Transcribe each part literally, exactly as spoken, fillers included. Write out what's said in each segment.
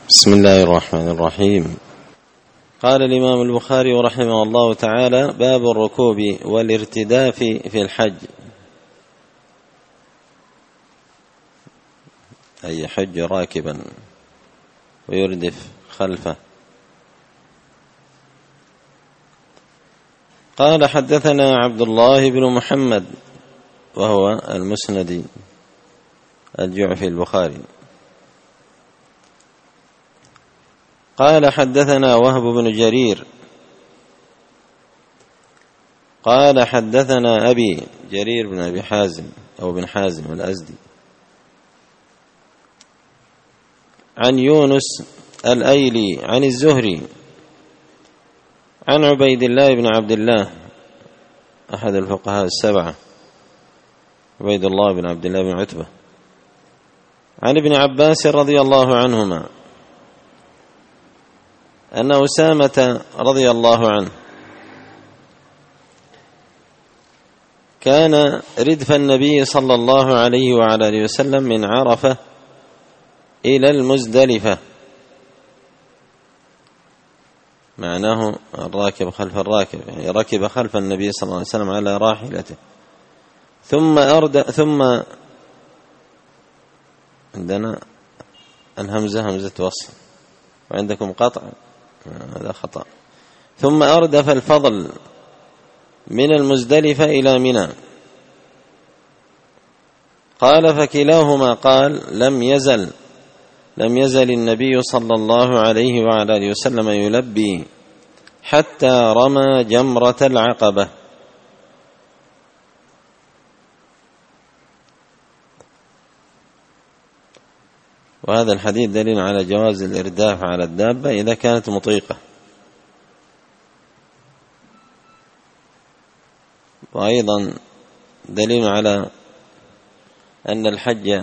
بسم الله الرحمن الرحيم. قال الإمام البخاري رحمه الله تعالى: باب الركوب والارتداف في الحج، أي يحج راكبا ويردف خلفه. قال: حدثنا عبد الله بن محمد وهو المسندي الجعفي البخاري قال: حدثنا وهب بن جرير قال: حدثنا أبي جرير بن أبي حازم أو بن حازم الأزدي عن يونس الأيلي عن الزهري عن عبيد الله بن عبد الله أحد الفقهاء السبعة، عبيد الله بن عبد الله بن عتبة، عن ابن عباس رضي الله عنهما أن أسامة رضي الله عنه كان ردف النبي صلى الله عليه وعلى آله وسلم من عرفة إلى المزدلفة، معناه الراكب خلف الراكب، يعني ركب خلف النبي صلى الله عليه وسلم على راحلته، ثم أرد ثم عندنا الهمزة همزة وصل وعندكم قطع، هذا خطأ. ثم أردف الفضل من المزدلفة إلى منى. قال: فكلاهما قال: لم يزل لم يزل النبي صلى الله عليه وعلى آله وسلم يلبي حتى رمى جمرة العقبة. وهذا الحديث دليل على جواز الإرداف على الدابة إذا كانت مطيقة، وأيضا دليل على أن الحج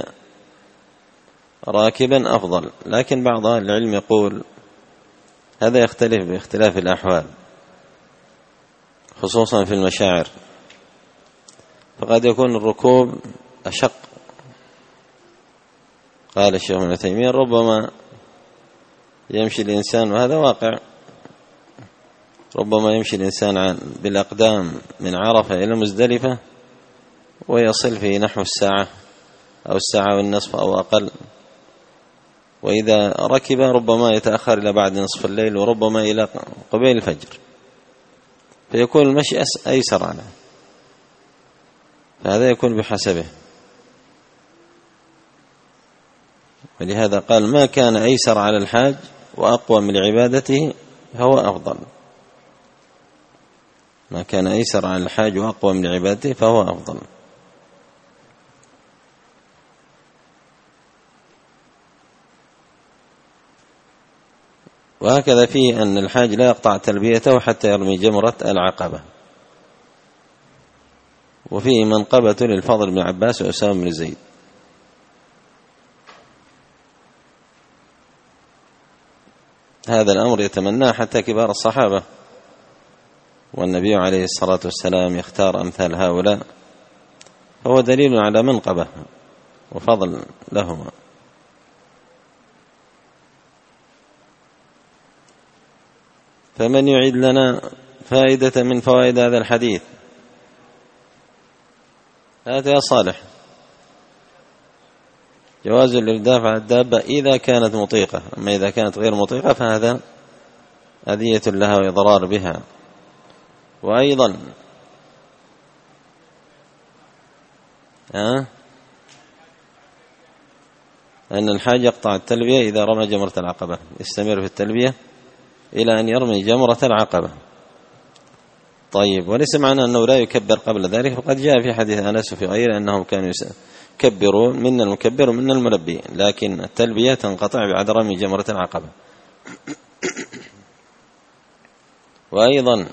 راكبا أفضل، لكن بعض أهل العلم يقول هذا يختلف باختلاف الأحوال، خصوصا في المشاعر، فقد يكون الركوب أشق. قال الشيخ ابن تيمية: ربما يمشي الإنسان، وهذا واقع، ربما يمشي الإنسان عن بالأقدام من عرفة إلى مزدلفة ويصل في نحو الساعة أو الساعة والنصف أو أقل، وإذا ركب ربما يتأخر إلى بعد نصف الليل، وربما إلى قبيل الفجر، فيكون المشي أيسر عنه، فهذا يكون بحسبه. ولهذا قال: ما كان أيسر على الحاج وأقوى من عبادته فهو أفضل. ما كان أيسر على الحاج وأقوى من عبادته فهو أفضل. وهكذا فيه أن الحاج لا يقطع تلبيته حتى يرمي جمرة العقبة. وفيه منقبة للفضل بن عباس وأسامة بن زيد. هذا الأمر يتمناه حتى كبار الصحابة، والنبي عليه الصلاة والسلام يختار أمثال هؤلاء، فهو دليل على منقبة وفضل لهما. فمن يعيد لنا فائدة من فوائد هذا الحديث؟ هذا يا صالح. جواز الإرداف على الدابة إذا كانت مطيقة، أما إذا كانت غير مطيقة فهذا أذية لها وإضرار بها. وأيضا أه؟ أن الحاج يقطع التلبية إذا رمى جمرة العقبة، يستمر في التلبية إلى أن يرمي جمرة العقبة. طيب، وليس معنى أنه لا يكبر قبل ذلك، فقد جاء في حديث أنس في غيره أنهم كانوا يكبرون، من المكبر ومن الملبي، لكن التلبية تنقطع بعد رمي جمرة العقبة. وأيضا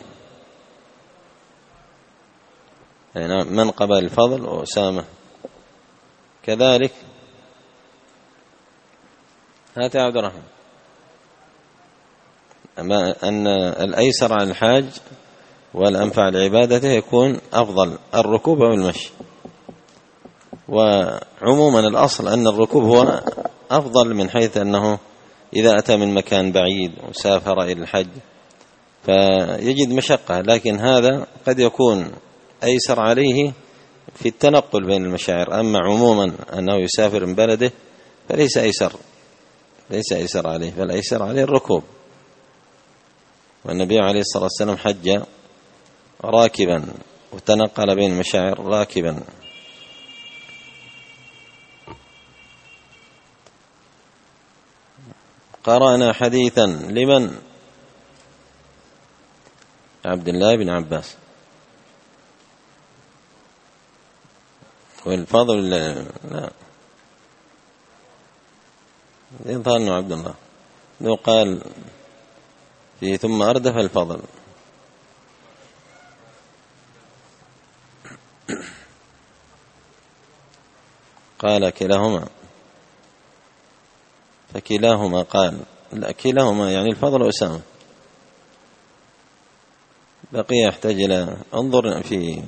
يعني منقبة الفضل وأسامة كذلك. هات يا عبد الرحمن. أما أن الأيسر على الحاج والأنفع لعبادته يكون أفضل الركوب والمشي. وعموما الأصل أن الركوب هو أفضل من حيث أنه إذا أتى من مكان بعيد وسافر إلى الحج فيجد مشقة، لكن هذا قد يكون أيسر عليه في التنقل بين المشاعر. أما عموما أنه يسافر من بلده فليس أيسر ليس أيسر عليه، بل أيسر عليه الركوب. والنبي عليه الصلاة والسلام حج راكبا وتنقل بين المشاعر راكبا. قرأنا حديثا لمن؟ عبد الله بن عباس. والفضل لا يظهر أنه عبد الله، لو قال فيه ثم أردف الفضل. قال كلاهما، فكلاهما قال لا كلاهما يعني الفضل وأسامة. بقي يحتاج إلى انظر في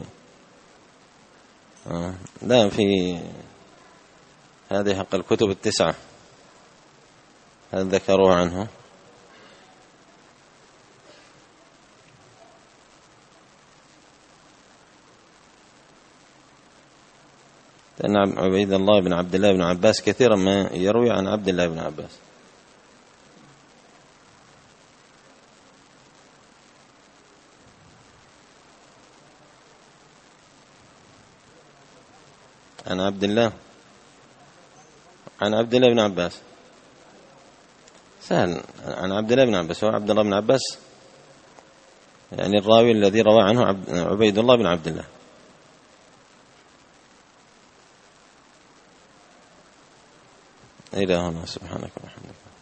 آه. لا في هذه حق الكتب التسعة هل ذكروه عنه؟ لأن عبيد الله بن عبد الله بن عباس كثيرا ما يروي عن عبد الله بن عباس. عن عبد الله عن عبد الله بن عباس سهل. عن عبد الله بن عباس، هو عبد الله بن عباس يعني الراوي الذي روى عنه عبيد الله بن عبد الله. إلى هنا سبحانك وبحمدك.